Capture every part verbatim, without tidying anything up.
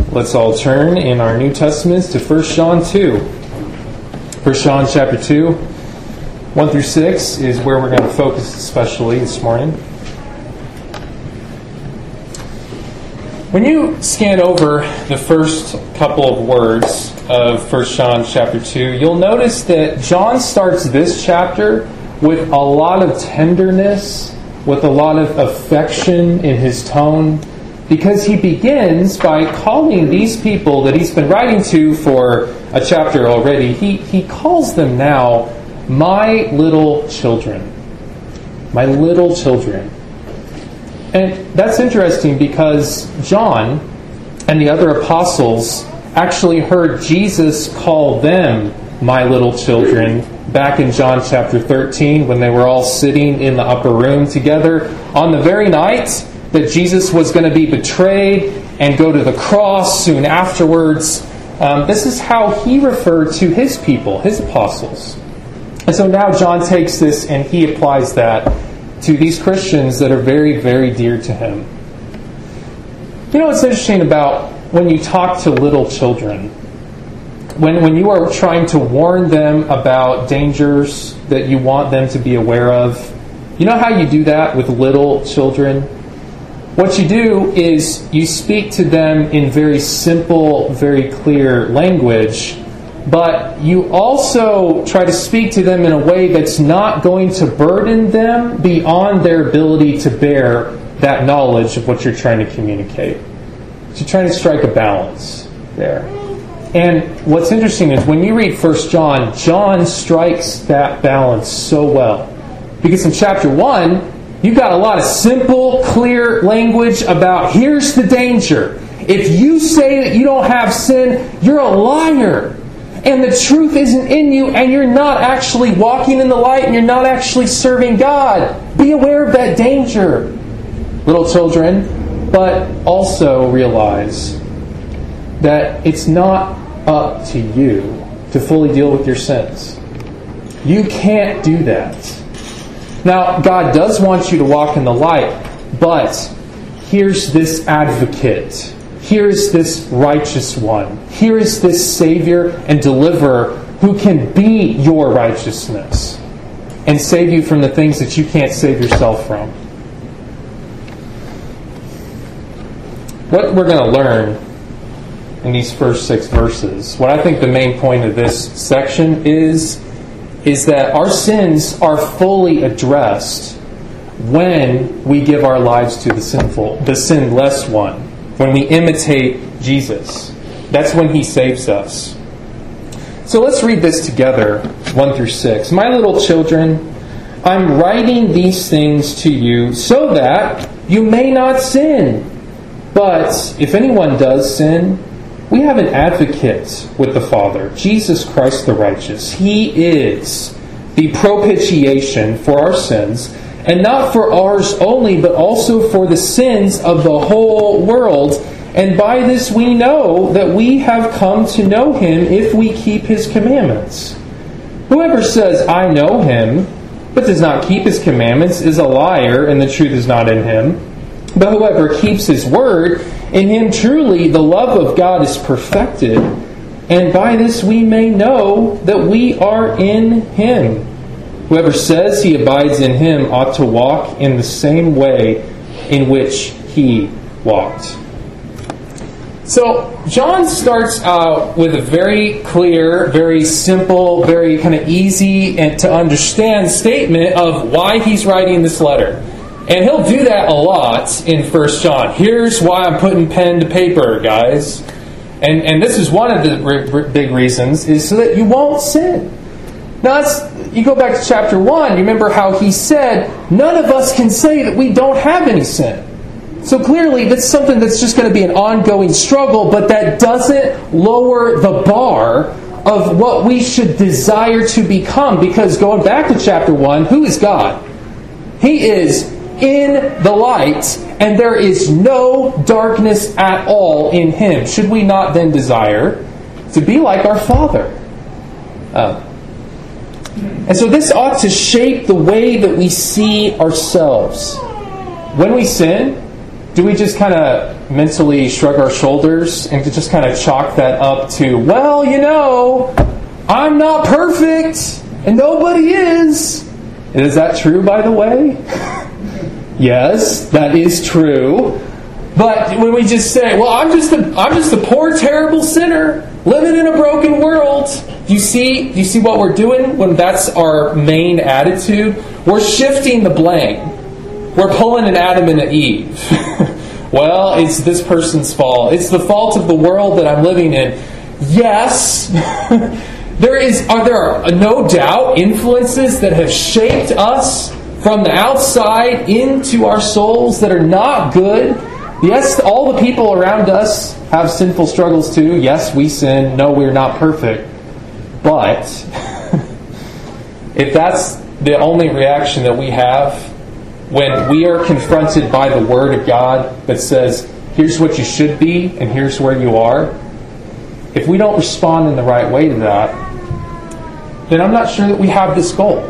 Let's all turn in our New Testaments to First John two. First John chapter two, one through six is where we're going to focus especially this morning. When you scan over the first couple of words of First John chapter two, you'll notice that John starts this chapter with a lot of tenderness, with a lot of affection in his tone, because he begins by calling these people that he's been writing to for a chapter already, he, he calls them now, my little children. My little children. And that's interesting because John and the other apostles actually heard Jesus call them my little children back in John chapter thirteen when they were all sitting in the upper room together on the very night that Jesus was going to be betrayed and go to the cross soon afterwards. Um, this is how he referred to his people, his apostles. And so now John takes this and he applies that to these Christians that are very, very dear to him. You know what's interesting about when you talk to little children? When, when you are trying to warn them about dangers that you want them to be aware of, you know how you do that with little children? What you do is you speak to them in very simple, very clear language, but you also try to speak to them in a way that's not going to burden them beyond their ability to bear that knowledge of what you're trying to communicate. So you're trying to strike a balance there. And what's interesting is when you read First John, John strikes that balance so well. Because in chapter one, you've got a lot of simple, clear language about here's the danger. If you say that you don't have sin, you're a liar. And the truth isn't in you, and you're not actually walking in the light, and you're not actually serving God. Be aware of that danger, little children. But also realize that it's not up to you to fully deal with your sins. You can't do that. Now, God does want you to walk in the light, but here's this advocate. Here's this righteous one. Here is this Savior and Deliverer who can be your righteousness and save you from the things that you can't save yourself from. What we're going to learn in these first six verses, what I think the main point of this section is, is that our sins are fully addressed when we give our lives to the sinful, the sinless one. When we imitate Jesus. That's when He saves us. So let's read this together, one through six. My little children, I'm writing these things to you so that you may not sin. But if anyone does sin, we have an advocate with the Father, Jesus Christ the righteous. He is the propitiation for our sins, and not for ours only, but also for the sins of the whole world. And by this we know that we have come to know Him if we keep His commandments. Whoever says, I know Him, but does not keep His commandments is a liar, and the truth is not in him. But whoever keeps His word, in him truly the love of God is perfected. And by this we may know that we are in Him. Whoever says he abides in Him ought to walk in the same way in which He walked. So, John starts out with a very clear, very simple, very kind of easy and to understand statement of why he's writing this letter. And he'll do that a lot in First John. Here's why I'm putting pen to paper, guys. And, and this is one of the r- big reasons, is so that you won't sin. Now, that's, you go back to chapter one, you remember how he said, none of us can say that we don't have any sin. So clearly, that's something that's just going to be an ongoing struggle, but that doesn't lower the bar of what we should desire to become. Because going back to chapter one, who is God? He is in the light, and there is no darkness at all in Him. Should we not then desire to be like our Father? Uh, And so this ought to shape the way that we see ourselves. When we sin, do we just kind of mentally shrug our shoulders and to just kind of chalk that up to, well, you know, I'm not perfect and nobody is. Is that true, by the way? Yes, that is true. But when we just say, well, I'm just a, I'm just a poor, terrible sinner living in a broken world. Do you see, do you see what we're doing when that's our main attitude? We're shifting the blame. We're pulling an Adam and an Eve. Well, it's this person's fault. It's the fault of the world that I'm living in. Yes, there is. Are there no doubt influences that have shaped us from the outside into our souls that are not good? Yes, all the people around us have sinful struggles too. Yes, we sin. No, we're not perfect. But if that's the only reaction that we have when we are confronted by the Word of God that says, here's what you should be and here's where you are, if we don't respond in the right way to that, then I'm not sure that we have this goal.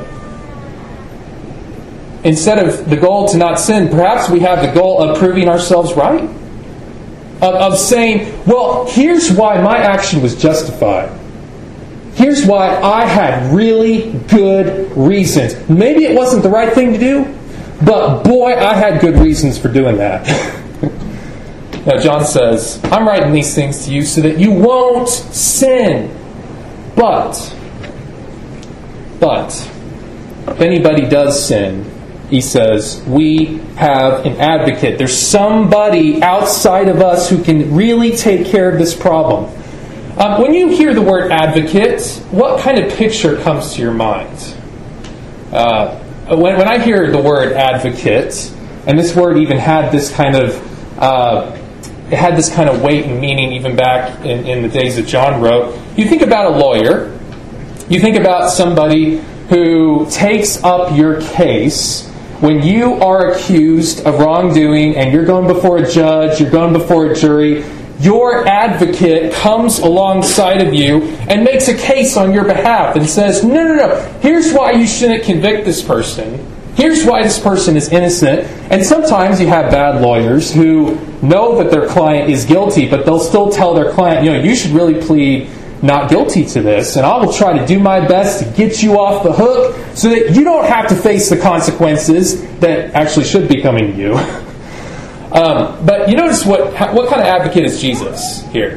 Instead of the goal to not sin, perhaps we have the goal of proving ourselves right. Of, of saying, well, here's why my action was justified. Here's why I had really good reasons. Maybe it wasn't the right thing to do, but boy, I had good reasons for doing that. Now, John says, I'm writing these things to you so that you won't sin. But, but, if anybody does sin, he says, we have an advocate. There's somebody outside of us who can really take care of this problem. Um, when you hear the word advocate, what kind of picture comes to your mind? Uh, when, when I hear the word advocate, and this word even had this kind of uh, it had this kind of weight and meaning even back in, in the days that John wrote, you think about a lawyer. You think about somebody who takes up your case when you are accused of wrongdoing and you're going before a judge, you're going before a jury. Your advocate comes alongside of you and makes a case on your behalf and says, no, no, no, here's why you shouldn't convict this person. Here's why this person is innocent. And sometimes you have bad lawyers who know that their client is guilty, but they'll still tell their client, you know, you should really plead not guilty to this, and I will try to do my best to get you off the hook so that you don't have to face the consequences that actually should be coming to you. Um, but you notice what what kind of advocate is Jesus here?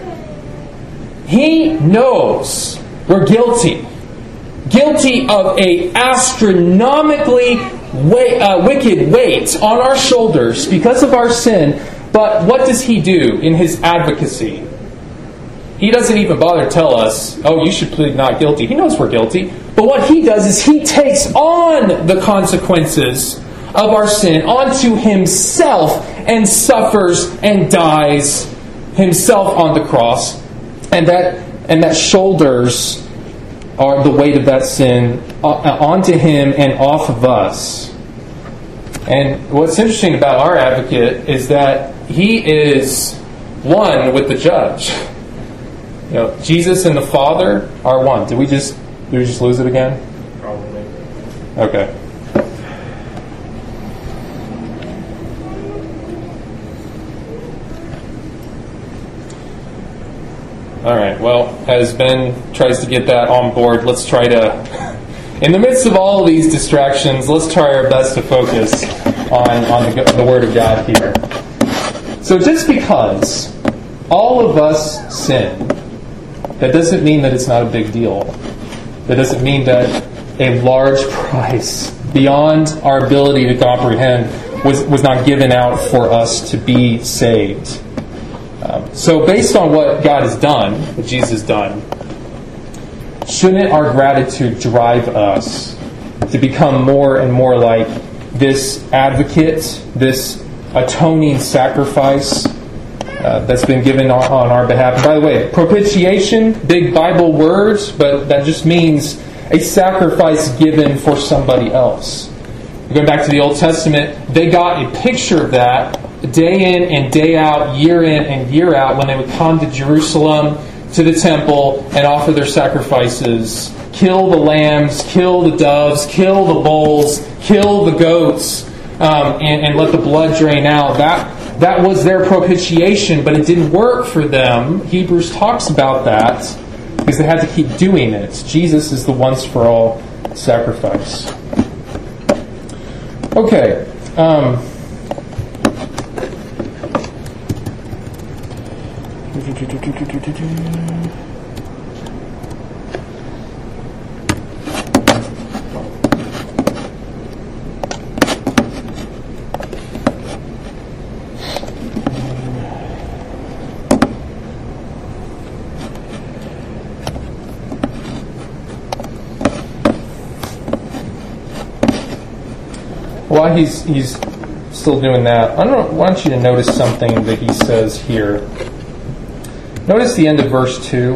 He knows we're guilty. Guilty of a astronomically weight, uh, wicked weight on our shoulders because of our sin. But what does He do in His advocacy? He doesn't even bother to tell us, oh, you should plead not guilty. He knows we're guilty. But what He does is He takes on the consequences of our sin onto Himself and suffers and dies Himself on the cross. And that and that shoulders are the weight of that sin onto Him and off of us. And what's interesting about our advocate is that He is one with the judge. You know, Jesus and the Father are one. Did we just did we just lose it again? Probably. Okay. All right. Well, as Ben tries to get that on board, let's try to, in the midst of all of these distractions, let's try our best to focus on, on the, the Word of God here. So just because all of us sin, that doesn't mean that it's not a big deal. That doesn't mean that a large price beyond our ability to comprehend was, was not given out for us to be saved. Um, so based on what God has done, what Jesus has done, shouldn't our gratitude drive us to become more and more like this advocate, this atoning sacrifice uh, that's been given on, on our behalf? And by the way, propitiation, big Bible words, but that just means a sacrifice given for somebody else. Going back to the Old Testament, they got a picture of that day in and day out, year in and year out, when they would come to Jerusalem, to the temple, and offer their sacrifices. Kill the lambs, kill the doves, kill the bulls, kill the goats, um, and, and let the blood drain out. That that was their propitiation, but it didn't work for them. Hebrews talks about that because they had to keep doing it. Jesus is the once for all sacrifice. Okay. Um, While he's he's still doing that, I don't want you to notice something that he says here. Notice the end of verse two.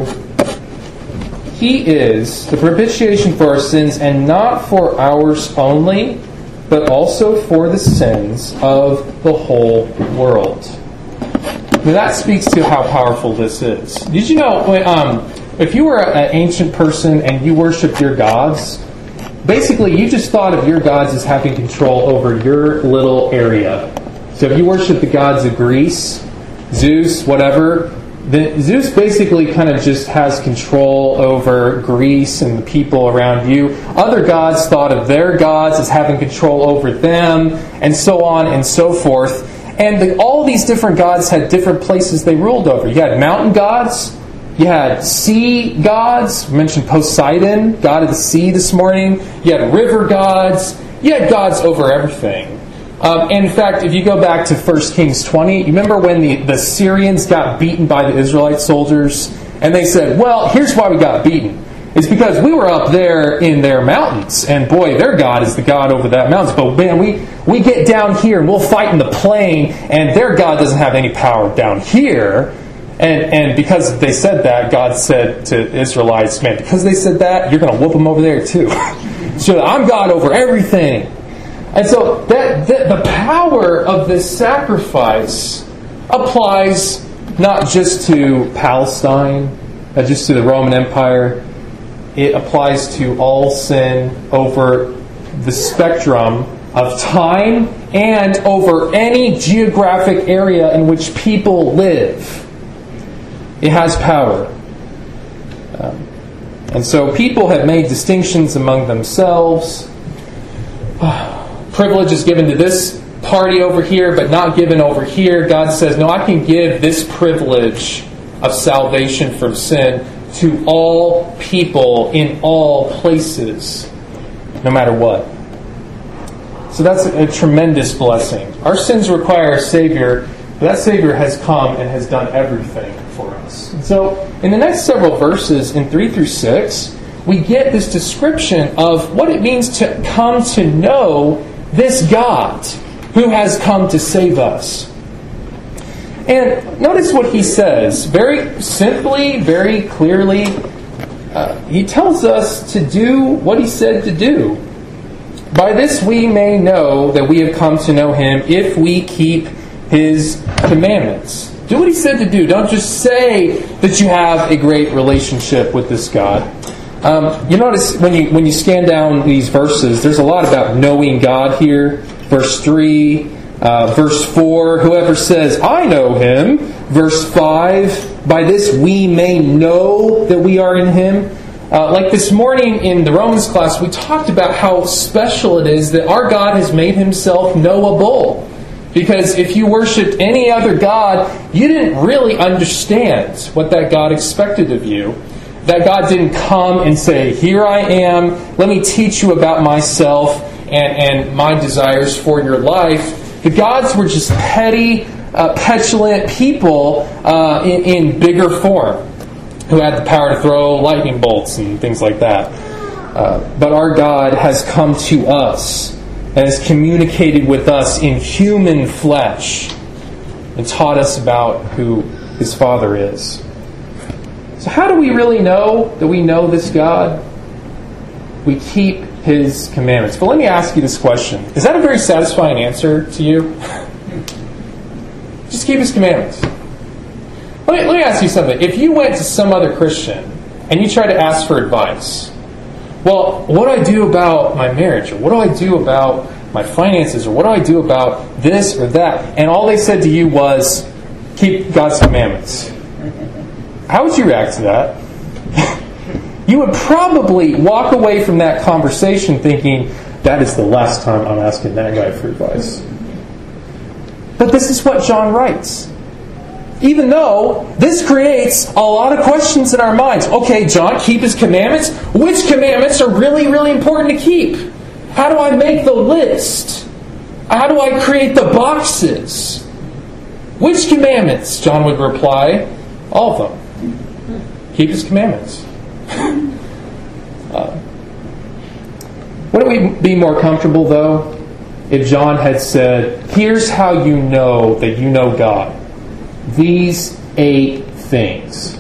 He is the propitiation for our sins, and not for ours only, but also for the sins of the whole world. Now that speaks to how powerful this is. Did you know, um, if you were an ancient person and you worshipped your gods, basically, you just thought of your gods as having control over your little area. So if you worship the gods of Greece, Zeus, whatever, then Zeus basically kind of just has control over Greece and the people around you. Other gods thought of their gods as having control over them, and so on and so forth. And the, all these different gods had different places they ruled over. You had mountain gods. You had sea gods. We mentioned Poseidon, god of the sea this morning. You had river gods. You had gods over everything. Um, and in fact, if you go back to First Kings twenty, you remember when the, the Syrians got beaten by the Israelite soldiers? And they said, well, here's why we got beaten. It's because we were up there in their mountains. And boy, their God is the God over that mountains. But man, we, we get down here and we'll fight in the plain. And their God doesn't have any power down here. And and because they said that, God said to Israelites, man, because they said that, you're going to whoop them over there too. So I'm God over everything. And so that, that the power of this sacrifice applies not just to Palestine, not just to the Roman Empire. It applies to all sin over the spectrum of time and over any geographic area in which people live. It has power. Um, and so people have made distinctions among themselves. Privilege is given to this party over here, but not given over here. God says, no, I can give this privilege of salvation from sin to all people in all places, no matter what. So that's a tremendous blessing. Our sins require a Savior, but that Savior has come and has done everything for us. And so in the next several verses, in three through six, we get this description of what it means to come to know this God who has come to save us. And notice what he says. Very simply, very clearly, uh, he tells us to do what he said to do. By this we may know that we have come to know him if we keep his commandments. Do what he said to do. Don't just say that you have a great relationship with this God. Um, you notice when you when you scan down these verses, there's a lot about knowing God here. Verse three, uh, verse four, whoever says, I know him. Verse five, by this we may know that we are in him. Uh, like this morning in the Romans class, we talked about how special it is that our God has made himself knowable. Because if you worshipped any other God, you didn't really understand what that God expected of you. That God didn't come and say, here I am, let me teach you about myself and, and my desires for your life. The gods were just petty, uh, petulant people uh, in, in bigger form who had the power to throw lightning bolts and things like that. Uh, but our God has come to us and has communicated with us in human flesh and taught us about who his Father is. So how do we really know that we know this God? We keep his commandments. But let me ask you this question. Is that a very satisfying answer to you? Just keep his commandments. Let me, let me ask you something. If you went to some other Christian and you tried to ask for advice, well, what do I do about my marriage? Or what do I do about my finances, or what do I do about this or that? And all they said to you was, keep God's commandments. How would you react to that? You would probably walk away from that conversation thinking, that is the last time I'm asking that guy for advice. But this is what John writes. Even though this creates a lot of questions in our minds. Okay, John, keep His commandments. Which commandments are really, really important to keep? How do I make the list? How do I create the boxes? Which commandments? John would reply, all of them. Keep His commandments. uh, wouldn't we be more comfortable, though, if John had said, here's how you know that you know God. These eight things.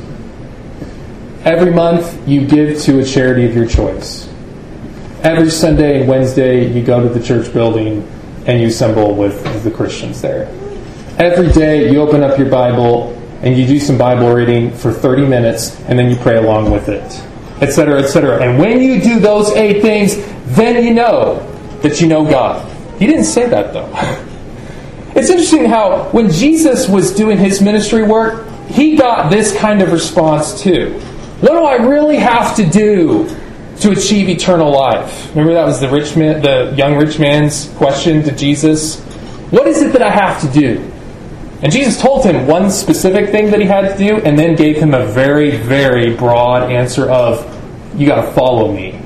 Every month you give to a charity of your choice. Every Sunday and Wednesday you go to the church building and you assemble with the Christians there. Every day you open up your Bible and you do some Bible reading for thirty minutes and then you pray along with it, et cetera, et cetera. And when you do those eight things, then you know that you know God. He didn't say that, though. It's interesting how when Jesus was doing His ministry work, He got this kind of response too. What do I really have to do to achieve eternal life? Remember that was the rich man, the young rich man's question to Jesus. What is it that I have to do? And Jesus told him one specific thing that he had to do, and then gave him a very, very broad answer of, you got to follow me.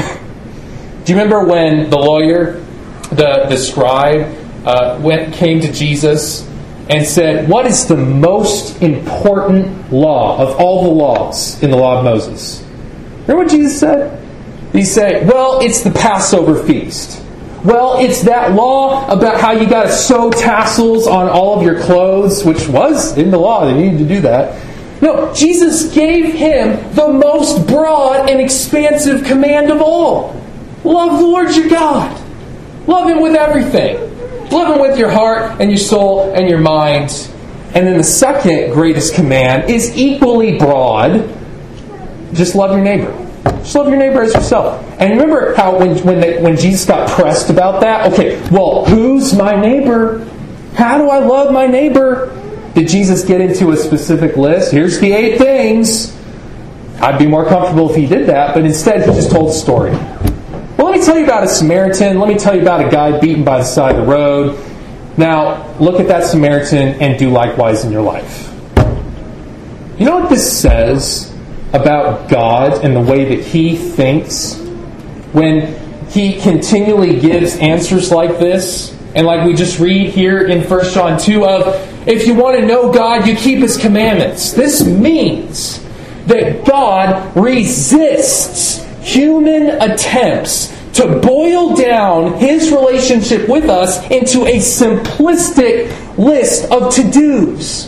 Do you remember when the lawyer, the, the scribe, uh, went came to Jesus and said, what is the most important law of all the laws in the law of Moses? Remember what Jesus said? He said, well, it's the Passover feast. Well, it's that law about how you got to sew tassels on all of your clothes, which was in the law. They needed to do that. No, Jesus gave him the most broad and expansive command of all. Love the Lord your God. Love Him with everything. Love Him with your heart and your soul and your mind. And then the second greatest command is equally broad. Just love your neighbor. Just love your neighbor as yourself. And remember how when when, they, when Jesus got pressed about that? Okay, well, who's my neighbor? How do I love my neighbor? Did Jesus get into a specific list? Here's the eight things. I'd be more comfortable if He did that, but instead He just told a story. Well, let me tell you about a Samaritan. Let me tell you about a guy beaten by the side of the road. Now, look at that Samaritan and do likewise in your life. You know what this says about God and the way that He thinks when He continually gives answers like this? And like we just read here in First John two of, if you want to know God, you keep His commandments. This means that God resists human attempts to boil down His relationship with us into a simplistic list of to-dos.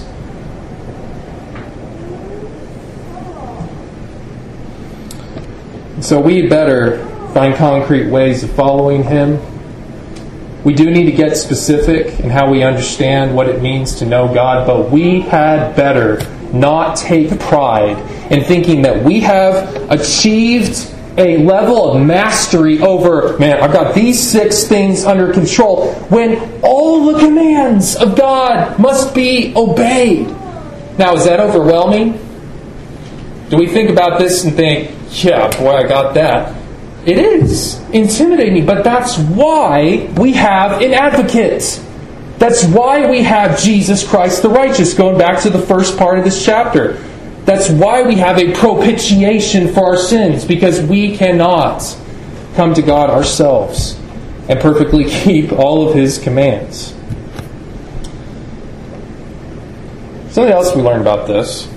So we better find concrete ways of following Him. We do need to get specific in how we understand what it means to know God, but we had better not take pride in thinking that we have achieved a level of mastery over, man, I've got these six things under control, when all the commands of God must be obeyed. Now, is that overwhelming? Do we think about this and think, yeah, boy, I got that? It is intimidating, but that's why we have an advocate. That's why we have Jesus Christ the righteous, going back to the first part of this chapter. That's why we have a propitiation for our sins, because we cannot come to God ourselves and perfectly keep all of His commands. Something else we learned about this,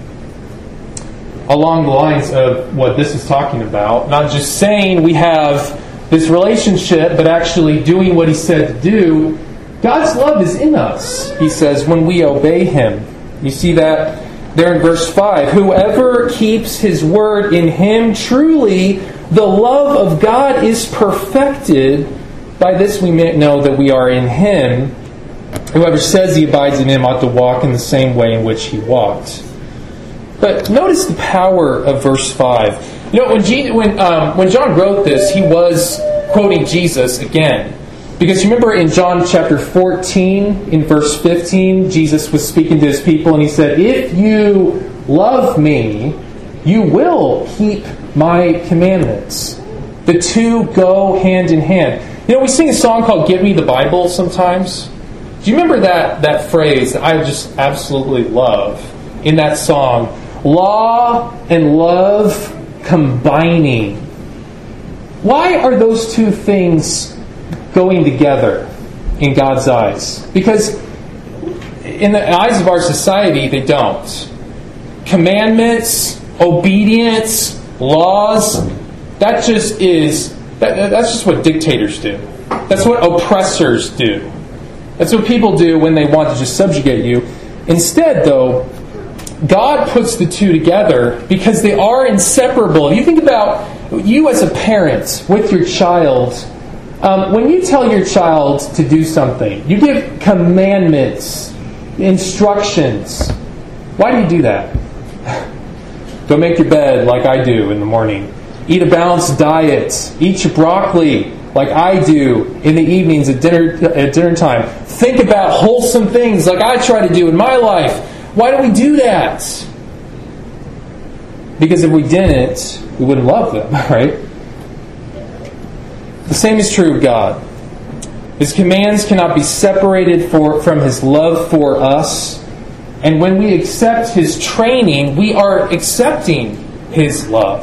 along the lines of what this is talking about, not just saying we have this relationship, but actually doing what He said to do. God's love is in us, He says, when we obey Him. You see that there in verse five. Whoever keeps His word, in him truly the love of God is perfected. By this we may know that we are in Him. Whoever says he abides in Him ought to walk in the same way in which He walked. But notice the power of verse five. You know, when, G- when, um, when John wrote this, he was quoting Jesus again. Because you remember in John chapter fourteen, in verse fifteen, Jesus was speaking to his people and he said, if you love me, you will keep my commandments. The two go hand in hand. You know, we sing a song called Give Me the Bible sometimes. Do you remember that, that phrase that I just absolutely love in that song? Law and love combining. Why are those two things going together in God's eyes? Because in the eyes of our society, they don't. Commandments, obedience, laws, that just is, that, that's just what dictators do. That's what oppressors do. That's what people do when they want to just subjugate you. Instead, though, God puts the two together because they are inseparable. If you think about you as a parent with your child, um, when you tell your child to do something, you give commandments, instructions. Why do you do that? Go make your bed like I do in the morning. Eat a balanced diet. Eat your broccoli like I do in the evenings at dinner at dinner time. Think about wholesome things like I try to do in my life. Why do we do that? Because if we didn't, we wouldn't love them, right? The same is true of God. His commands cannot be separated for, from His love for us. And when we accept His training, we are accepting His love.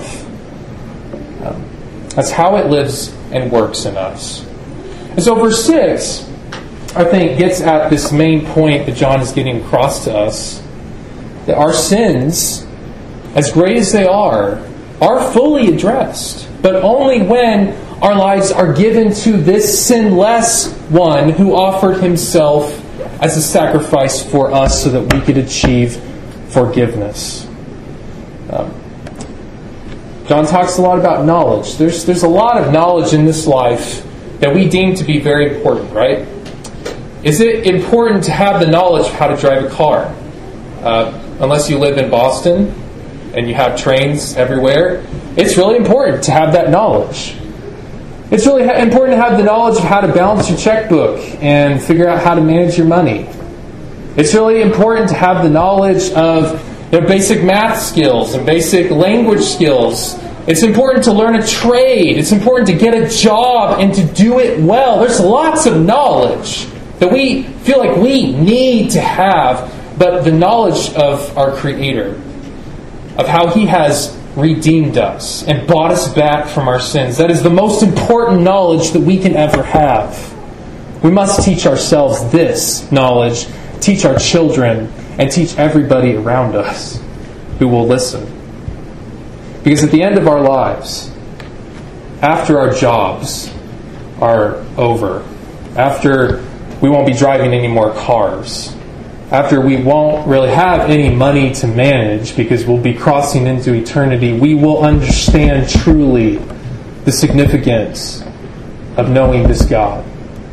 Um, that's how it lives and works in us. And so verse six, I think, gets at this main point that John is getting across to us. That our sins, as great as they are, are fully addressed. But only when our lives are given to this sinless one who offered Himself as a sacrifice for us so that we could achieve forgiveness. Um, John talks a lot about knowledge. There's, there's a lot of knowledge in this life that we deem to be very important, right? Is it important to have the knowledge of how to drive a car? Uh, unless you live in Boston and you have trains everywhere, it's really important to have that knowledge. It's really ha- important to have the knowledge of how to balance your checkbook and figure out how to manage your money. It's really important to have the knowledge of the basic math skills and basic language skills. It's important to learn a trade. It's important to get a job and to do it well. There's lots of knowledge that we feel like we need to have, but the knowledge of our Creator, of how He has redeemed us and bought us back from our sins, that is the most important knowledge that we can ever have. We must teach ourselves this knowledge, teach our children, and teach everybody around us who will listen. Because at the end of our lives, after our jobs are over, after we won't be driving any more cars, after we won't really have any money to manage because we'll be crossing into eternity, we will understand truly the significance of knowing this God.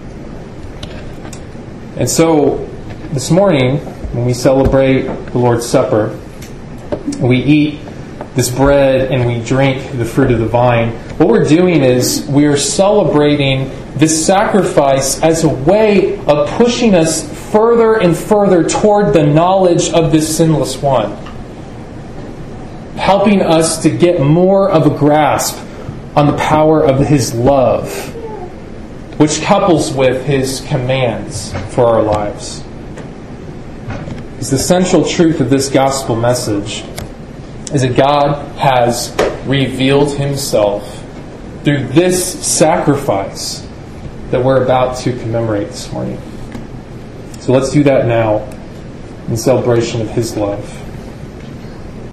And so, this morning, when we celebrate the Lord's Supper, we eat this bread and we drink the fruit of the vine, what we're doing is we are celebrating this sacrifice as a way of pushing us further and further toward the knowledge of this sinless one. Helping us to get more of a grasp on the power of His love, which couples with His commands for our lives. It's the central truth of this gospel message is that God has revealed Himself through this sacrifice that we're about to commemorate this morning. So let's do that now in celebration of His love.